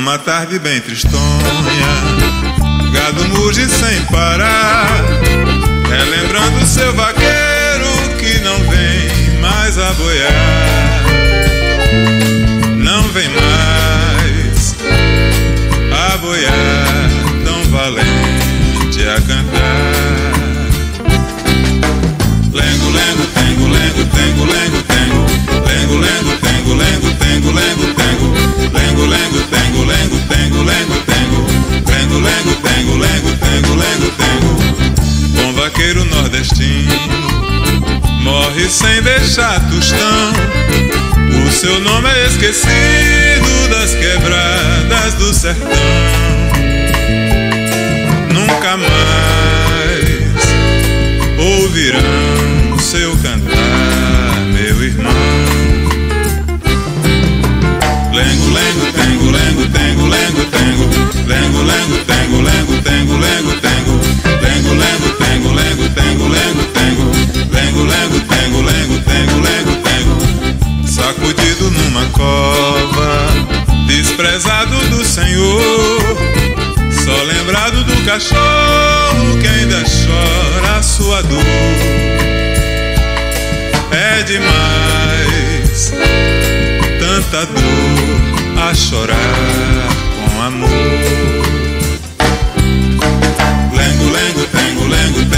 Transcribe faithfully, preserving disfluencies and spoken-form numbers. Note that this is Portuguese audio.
Numa tarde bem tristonha, gado muge sem parar, relembrando seu vaqueiro que não vem mais a boiar. Não vem mais a boiar, tão valente a cantar. Lengo, lengo, tengo, lengo, tengo, lengo, tengo. Lengo, lengo, tengo, lengo, tengo, lengo, tengo. Lengo, lengo, tengo, lengo, tengo, lengo, tengo. Lengo, lengo, tengo, lengo, tengo, lengo, tengo. Bom vaqueiro nordestino morre sem deixar tostão. O seu nome é esquecido das quebradas do sertão. Nunca mais ouvirão seu cantar, meu irmão. Lengo, lengo, tengo, lengo, tengo, lengo, tengo. Lengo, lengo, tengo, lengo, tengo, lengo, tengo. Lengo, lengo, tengo, lengo, tengo, lengo, tengo. Lengo, lengo, tengo, lengo, tengo, lengo, tengo. Sacudido numa cova, desprezado do Senhor, só lembrado do cachorro que ainda chora a sua dor. É demais tanta dor a chorar com amor. Lengo, lengo, tengo, lengo, tengo.